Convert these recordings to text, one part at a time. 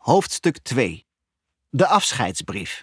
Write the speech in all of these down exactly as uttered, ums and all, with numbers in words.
Hoofdstuk twee. De afscheidsbrief.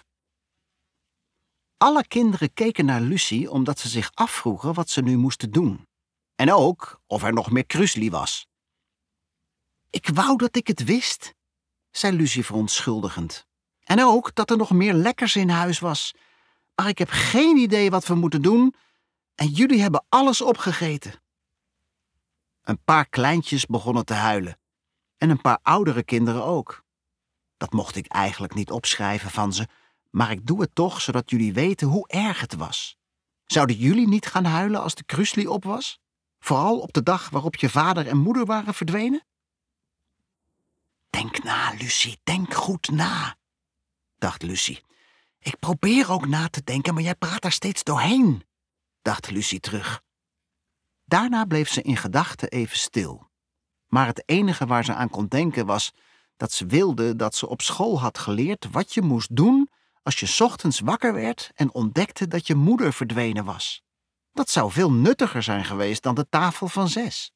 Alle kinderen keken naar Lucie omdat ze zich afvroegen wat ze nu moesten doen. En ook of er nog meer krusli was. Ik wou dat ik het wist, zei Lucie verontschuldigend. En ook dat er nog meer lekkers in huis was. Maar ik heb geen idee wat we moeten doen en jullie hebben alles opgegeten. Een paar kleintjes begonnen te huilen. En een paar oudere kinderen ook. Dat mocht ik eigenlijk niet opschrijven van ze, maar ik doe het toch zodat jullie weten hoe erg het was. Zouden jullie niet gaan huilen als de krusli op was? Vooral op de dag waarop je vader en moeder waren verdwenen? Denk na, Lucie, denk goed na, dacht Lucie. Ik probeer ook na te denken, maar jij praat er steeds doorheen, dacht Lucie terug. Daarna bleef ze in gedachten even stil. Maar het enige waar ze aan kon denken was dat ze wilde dat ze op school had geleerd wat je moest doen als je 's ochtends wakker werd en ontdekte dat je moeder verdwenen was. Dat zou veel nuttiger zijn geweest dan de tafel van zes.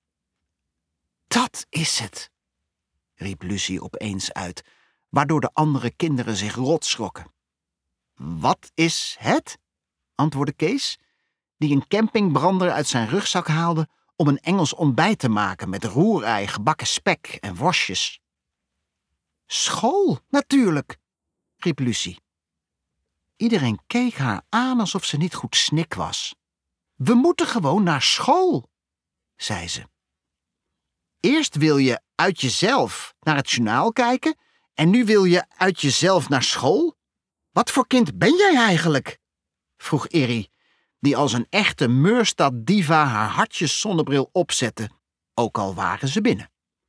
Dat is het, riep Lucie opeens uit, waardoor de andere kinderen zich rot schrokken. Wat is het? Antwoordde Kees, die een campingbrander uit zijn rugzak haalde om een Engels ontbijt te maken met roerei, gebakken spek en worstjes. School, natuurlijk, riep Lucie. Iedereen keek haar aan alsof ze niet goed snik was. We moeten gewoon naar school, zei ze. Eerst wil je uit jezelf naar het journaal kijken en nu wil je uit jezelf naar school? Wat voor kind ben jij eigenlijk? Vroeg Irrie, die als een echte Meurstad-diva haar hartjes zonnebril opzette, ook al waren ze binnen.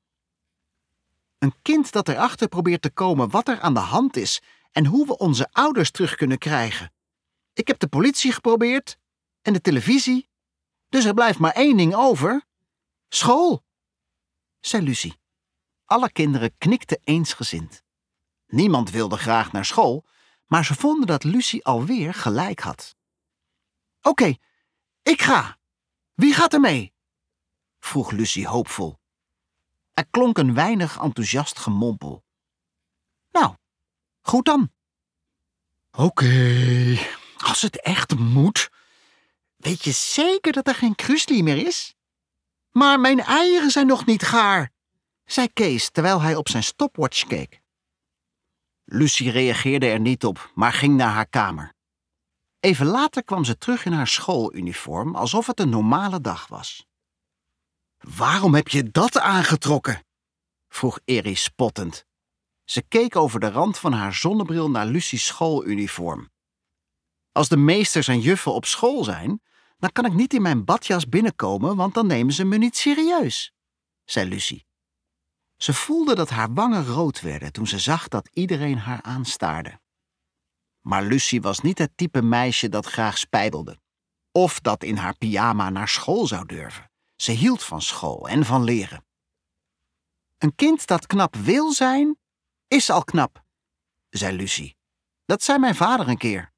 Een kind dat erachter probeert te komen wat er aan de hand is en hoe we onze ouders terug kunnen krijgen. Ik heb de politie geprobeerd en de televisie, dus er blijft maar één ding over. School, zei Lucie. Alle kinderen knikten eensgezind. Niemand wilde graag naar school, maar ze vonden dat Lucie alweer gelijk had. Oké, okay, ik ga. Wie gaat er mee? Vroeg Lucie hoopvol. Er klonk een weinig enthousiast gemompel. Nou, goed dan. Oké, okay, als het echt moet. Weet je zeker dat er geen krusli meer is? Maar mijn eieren zijn nog niet gaar, zei Kees terwijl hij op zijn stopwatch keek. Lucie reageerde er niet op, maar ging naar haar kamer. Even later kwam ze terug in haar schooluniform, alsof het een normale dag was. Waarom heb je dat aangetrokken? Vroeg Irrie spottend. Ze keek over de rand van haar zonnebril naar Lucie's schooluniform. Als de meesters en juffen op school zijn, dan kan ik niet in mijn badjas binnenkomen, want dan nemen ze me niet serieus, zei Lucie. Ze voelde dat haar wangen rood werden toen ze zag dat iedereen haar aanstaarde. Maar Lucie was niet het type meisje dat graag spijbelde. Of dat in haar pyjama naar school zou durven. Ze hield van school en van leren. Een kind dat knap wil zijn, is al knap, zei Lucie. Dat zei mijn vader een keer.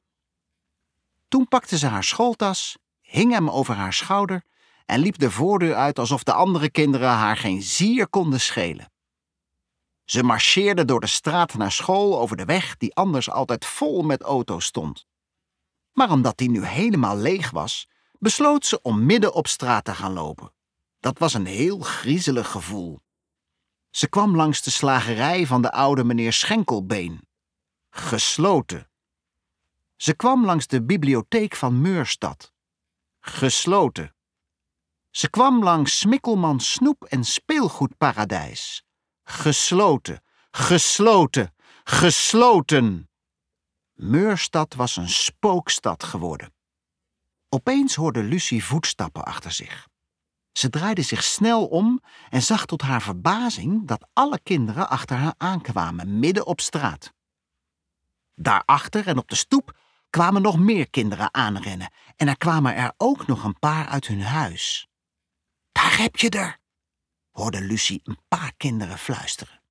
Toen pakte ze haar schooltas, hing hem over haar schouder en liep de voordeur uit alsof de andere kinderen haar geen zier konden schelen. Ze marcheerde door de straat naar school over de weg die anders altijd vol met auto's stond. Maar omdat die nu helemaal leeg was, besloot ze om midden op straat te gaan lopen. Dat was een heel griezelig gevoel. Ze kwam langs de slagerij van de oude meneer Schenkelbeen. Gesloten. Ze kwam langs de bibliotheek van Meurstad. Gesloten. Ze kwam langs Smikkelmans Snoep- en Speelgoedparadijs. Gesloten, gesloten, gesloten. Meurstad was een spookstad geworden. Opeens hoorde Lucie voetstappen achter zich. Ze draaide zich snel om en zag tot haar verbazing dat alle kinderen achter haar aankwamen, midden op straat. Daarachter en op de stoep kwamen nog meer kinderen aanrennen en er kwamen er ook nog een paar uit hun huis. Daar heb je er, hoorde Lucie een paar kinderen fluisteren.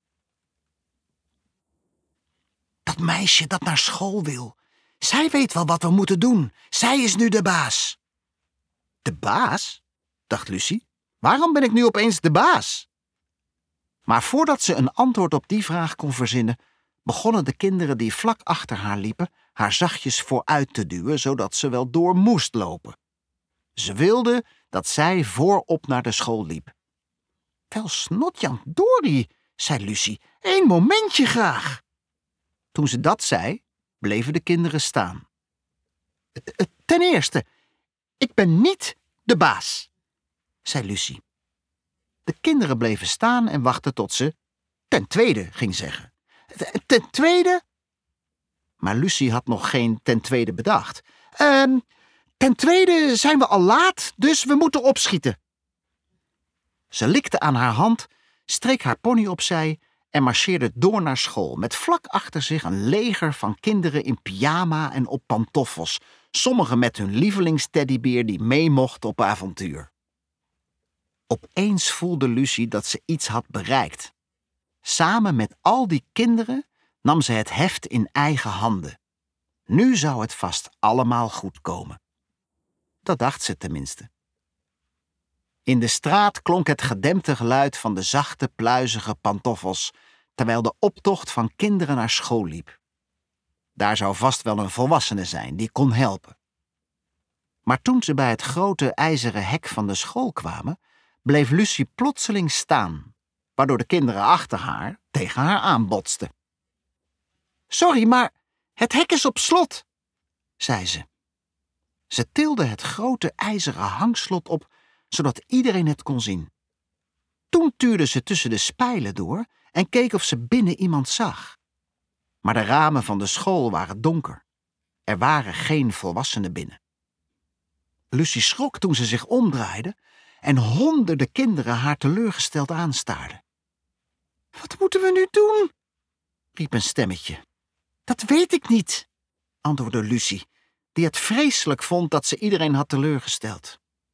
Dat meisje dat naar school wil, zij weet wel wat we moeten doen. Zij is nu de baas. De baas? Dacht Lucie. Waarom ben ik nu opeens de baas? Maar voordat ze een antwoord op die vraag kon verzinnen, begonnen de kinderen die vlak achter haar liepen haar zachtjes vooruit te duwen, zodat ze wel door moest lopen. Ze wilde dat zij voorop naar de school liep. Wel snotjan Dori, zei Lucie, één momentje graag. Toen ze dat zei, bleven de kinderen staan. Ten eerste, ik ben niet de baas, zei Lucie. De kinderen bleven staan en wachten tot ze ten tweede ging zeggen. Ten tweede? Maar Lucie had nog geen ten tweede bedacht. Uh, ten tweede zijn we al laat, dus we moeten opschieten. Ze likte aan haar hand, streek haar pony opzij en marcheerde door naar school, met vlak achter zich een leger van kinderen in pyjama en op pantoffels, sommigen met hun lievelingsteddybeer die mee mocht op avontuur. Opeens voelde Lucie dat ze iets had bereikt. Samen met al die kinderen nam ze het heft in eigen handen. Nu zou het vast allemaal goed komen. Dat dacht ze tenminste. In de straat klonk het gedempte geluid van de zachte, pluizige pantoffels, terwijl de optocht van kinderen naar school liep. Daar zou vast wel een volwassene zijn die kon helpen. Maar toen ze bij het grote ijzeren hek van de school kwamen, bleef Lucie plotseling staan, waardoor de kinderen achter haar tegen haar aanbotsten. Sorry, maar het hek is op slot, zei ze. Ze tilde het grote ijzeren hangslot op, zodat iedereen het kon zien. Toen tuurde ze tussen de spijlen door en keek of ze binnen iemand zag. Maar de ramen van de school waren donker. Er waren geen volwassenen binnen. Lucie schrok toen ze zich omdraaide en honderden kinderen haar teleurgesteld aanstaarden. Wat moeten we nu doen? Riep een stemmetje. Dat weet ik niet, antwoordde Lucie, die het vreselijk vond dat ze iedereen had teleurgesteld.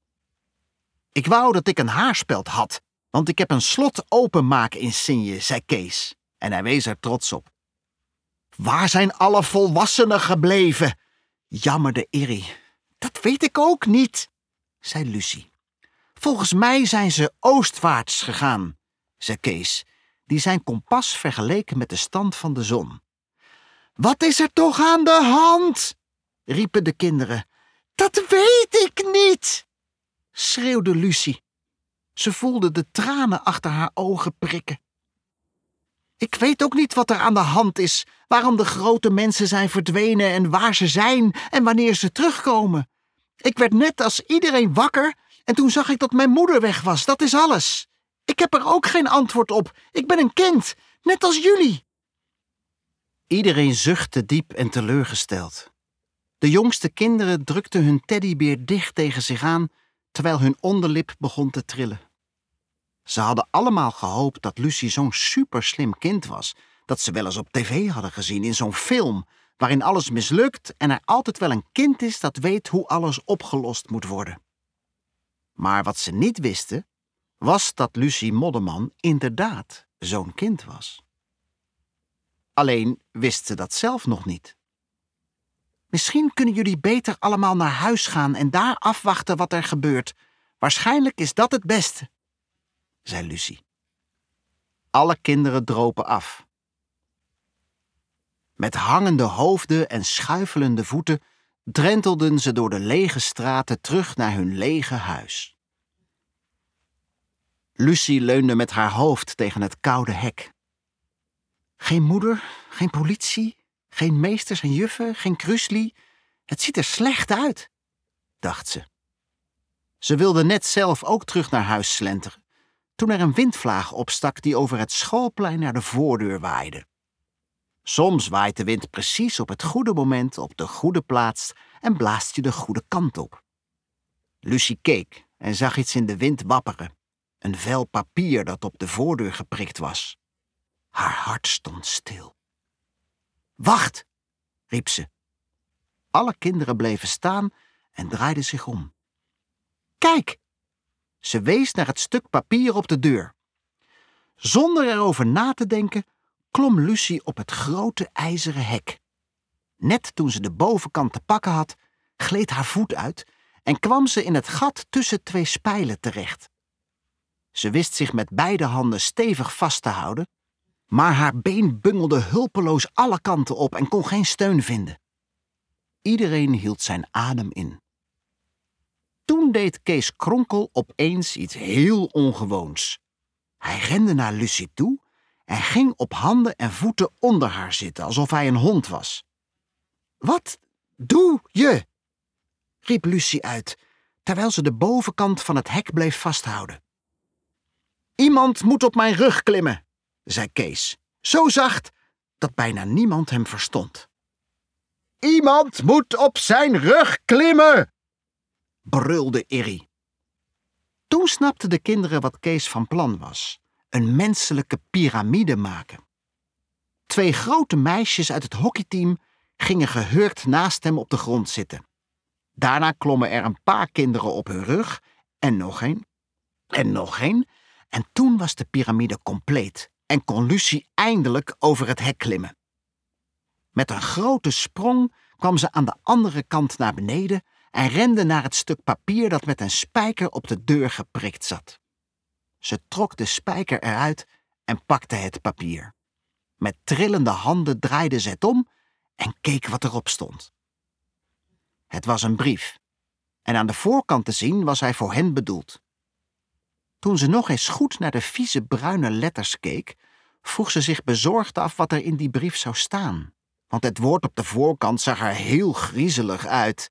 Ik wou dat ik een haarspeld had, want ik heb een slot openmaak-insigne, zei Kees, en hij wees er trots op. Waar zijn alle volwassenen gebleven? Jammerde Irrie. Dat weet ik ook niet, zei Lucie. Volgens mij zijn ze oostwaarts gegaan, zei Kees, die zijn kompas vergeleken met de stand van de zon. Wat is er toch aan de hand? Riepen de kinderen. Dat weet ik niet, schreeuwde Lucie. Ze voelde de tranen achter haar ogen prikken. Ik weet ook niet wat er aan de hand is, waarom de grote mensen zijn verdwenen en waar ze zijn en wanneer ze terugkomen. Ik werd net als iedereen wakker en toen zag ik dat mijn moeder weg was, dat is alles. Ik heb er ook geen antwoord op, ik ben een kind, net als jullie. Iedereen zuchtte diep en teleurgesteld. De jongste kinderen drukten hun teddybeer dicht tegen zich aan, terwijl hun onderlip begon te trillen. Ze hadden allemaal gehoopt dat Lucie zo'n superslim kind was, dat ze wel eens op tv hadden gezien in zo'n film, waarin alles mislukt en er altijd wel een kind is dat weet hoe alles opgelost moet worden. Maar wat ze niet wisten, was dat Lucie Modderman inderdaad zo'n kind was. Alleen wist ze dat zelf nog niet. Misschien kunnen jullie beter allemaal naar huis gaan en daar afwachten wat er gebeurt. Waarschijnlijk is dat het beste, zei Lucie. Alle kinderen dropen af. Met hangende hoofden en schuifelende voeten drentelden ze door de lege straten terug naar hun lege huis. Lucie leunde met haar hoofd tegen het koude hek. Geen moeder, geen politie, geen meesters en juffen, geen krusli. Het ziet er slecht uit, dacht ze. Ze wilde net zelf ook terug naar huis slenteren, toen er een windvlaag opstak die over het schoolplein naar de voordeur waaide. Soms waait de wind precies op het goede moment op de goede plaats en blaast je de goede kant op. Lucie keek en zag iets in de wind wapperen, een vel papier dat op de voordeur geprikt was. Haar hart stond stil. Wacht, riep ze. Alle kinderen bleven staan en draaiden zich om. Kijk! Ze wees naar het stuk papier op de deur. Zonder erover na te denken, klom Lucie op het grote ijzeren hek. Net toen ze de bovenkant te pakken had, gleed haar voet uit en kwam ze in het gat tussen twee spijlen terecht. Ze wist zich met beide handen stevig vast te houden, maar haar been bungelde hulpeloos alle kanten op en kon geen steun vinden. Iedereen hield zijn adem in. Toen deed Kees Kronkel opeens iets heel ongewoons. Hij rende naar Lucie toe en ging op handen en voeten onder haar zitten, alsof hij een hond was. "Wat doe je?" riep Lucie uit, terwijl ze de bovenkant van het hek bleef vasthouden. "Iemand moet op mijn rug klimmen," zei Kees, zo zacht dat bijna niemand hem verstond. "Iemand moet op zijn rug klimmen," brulde Irrie. Toen snapten de kinderen wat Kees van plan was: een menselijke piramide maken. Twee grote meisjes uit het hockeyteam gingen gehurkt naast hem op de grond zitten. Daarna klommen er een paar kinderen op hun rug en nog een en nog een. En toen was de piramide compleet en kon Lucie eindelijk over het hek klimmen. Met een grote sprong kwam ze aan de andere kant naar beneden en rende naar het stuk papier dat met een spijker op de deur geprikt zat. Ze trok de spijker eruit en pakte het papier. Met trillende handen draaide ze het om en keek wat erop stond. Het was een brief, en aan de voorkant te zien was hij voor hen bedoeld. Toen ze nog eens goed naar de vieze bruine letters keek, vroeg ze zich bezorgd af wat er in die brief zou staan, want het woord op de voorkant zag er heel griezelig uit.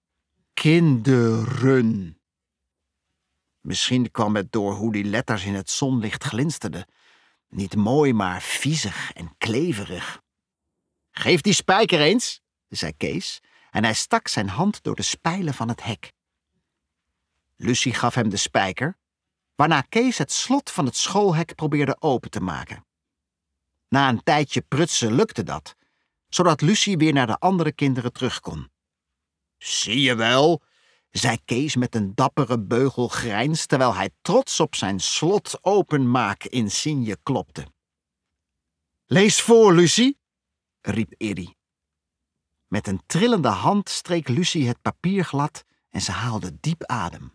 Kinderen. Misschien kwam het door hoe die letters in het zonlicht glinsterden. Niet mooi, maar viezig en kleverig. "Geef die spijker eens," zei Kees, en hij stak zijn hand door de spijlen van het hek. Lucie gaf hem de spijker, waarna Kees het slot van het schoolhek probeerde open te maken. Na een tijdje prutsen lukte dat, zodat Lucie weer naar de andere kinderen terug kon. "Zie je wel," zei Kees met een dappere beugelgrijns, terwijl hij trots op zijn slot openmaak-insigne klopte. "Lees voor, Lucie," riep Irrie. Met een trillende hand streek Lucie het papier glad en ze haalde diep adem.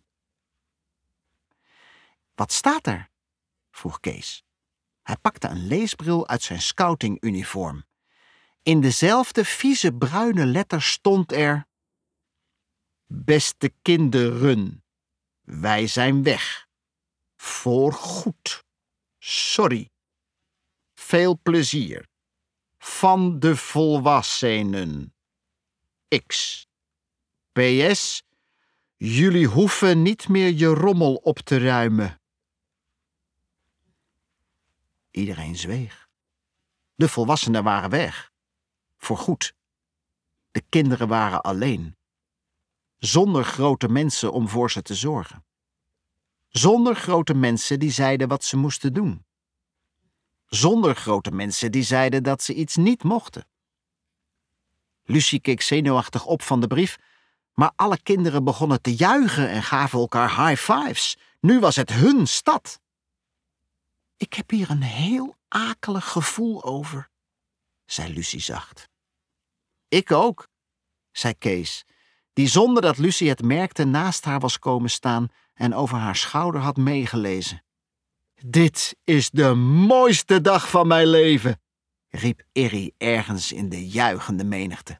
"Wat staat er?" vroeg Kees. Hij pakte een leesbril uit zijn scoutinguniform. In dezelfde vieze bruine letters stond er: "Beste kinderen, wij zijn weg. Voorgoed. Sorry. Veel plezier. Van de volwassenen. X. P S. Jullie hoeven niet meer je rommel op te ruimen." Iedereen zweeg. De volwassenen waren weg. Voorgoed. De kinderen waren alleen. Zonder grote mensen om voor ze te zorgen. Zonder grote mensen die zeiden wat ze moesten doen. Zonder grote mensen die zeiden dat ze iets niet mochten. Lucie keek zenuwachtig op van de brief, maar alle kinderen begonnen te juichen en gaven elkaar high fives. Nu was het hun stad. "Ik heb hier een heel akelig gevoel over," zei Lucie zacht. "Ik ook," zei Kees, die zonder dat Lucie het merkte naast haar was komen staan en over haar schouder had meegelezen. "Dit is de mooiste dag van mijn leven," riep Irrie ergens in de juichende menigte.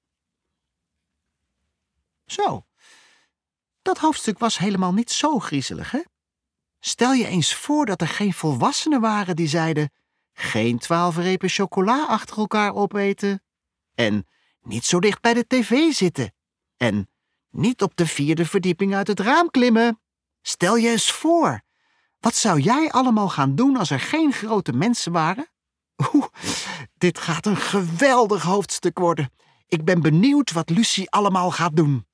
Zo, dat hoofdstuk was helemaal niet zo griezelig, hè? Stel je eens voor dat er geen volwassenen waren die zeiden: geen twaalf repen chocola achter elkaar opeten, en niet zo dicht bij de tv zitten, en niet op de vierde verdieping uit het raam klimmen. Stel je eens voor, wat zou jij allemaal gaan doen als er geen grote mensen waren? Oeh, dit gaat een geweldig hoofdstuk worden. Ik ben benieuwd wat Lucie allemaal gaat doen.